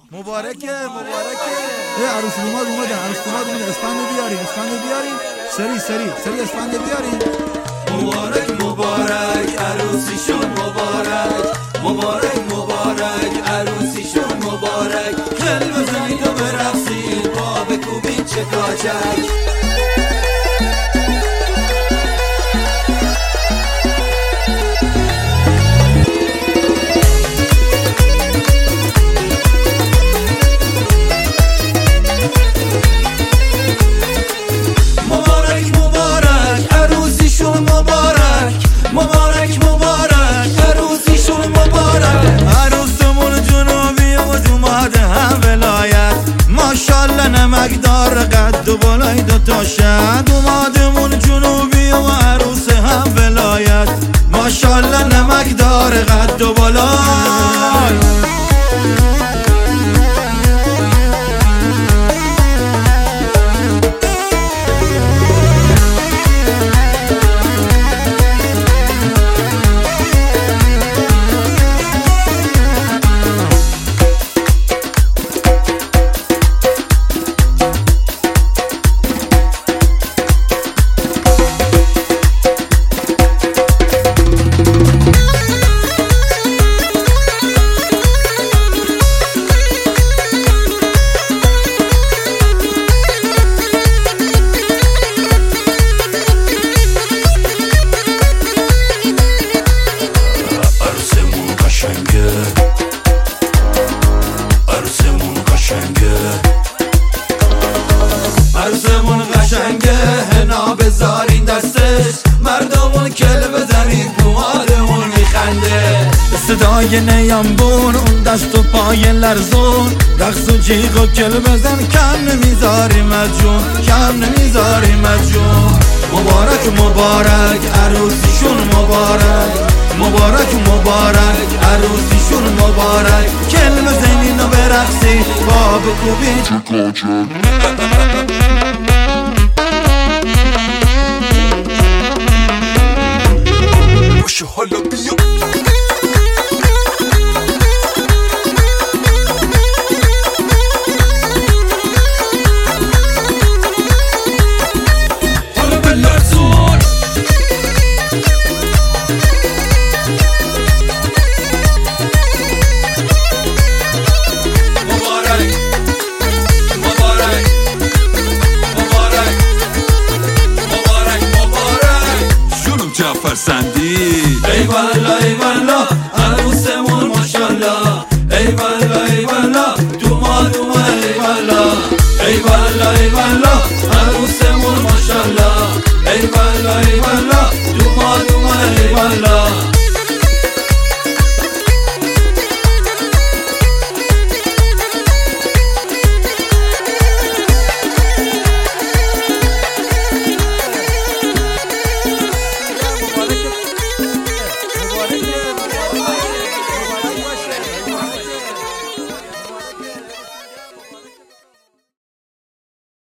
مبارکه عروس اومدن اسفند بیارین سری اسفند بیارین. مبارک عروسیشون مبارک عروسیشون مبارک. هل بزنید و برقصید با بکوبید چکاچک. نمکدار قد و بالای دوتا شد اومدمون جنوبی و عروس هم ولایت. ماشالله نمکدار قد و بالای. عروسمون قشنگه هنا بذارین دستش. مردمون کل بزنید موهارمون میخنده. صدای نیامبون اون دست و پای لرزون. رقص و جیغ و کل بزن کم نمیذاریم از جون. مبارک عروسیشون مبارک عروسیشون مبارک. کل بزنین و برقصید با بکوبید حالا بیا